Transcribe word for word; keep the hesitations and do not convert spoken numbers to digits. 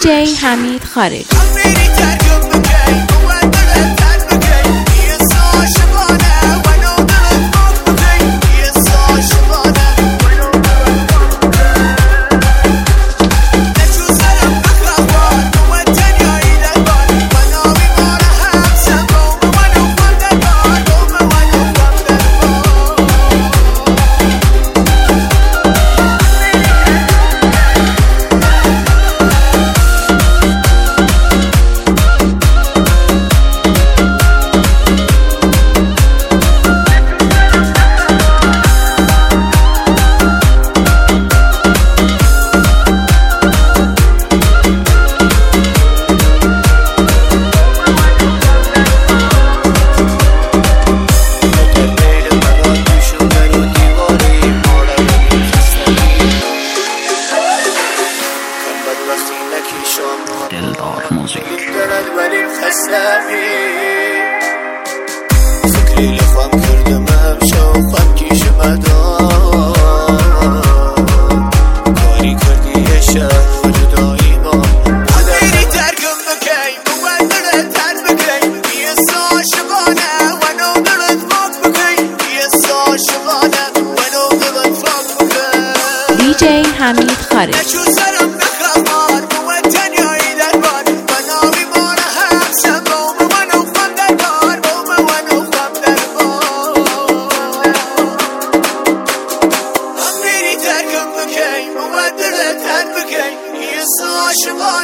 جی حمید خارجی. دلدار موزیک فکری لفم کردم همشه و خم کشم ادام کاری کردی یه شهر و جدایی ما میری ترکم بکی مودر تر بکی یه سا شبانه و نو دلت فاق بکی یه سا شبانه و نو دلت فاق بکی دی جی حمید خارجی. Shema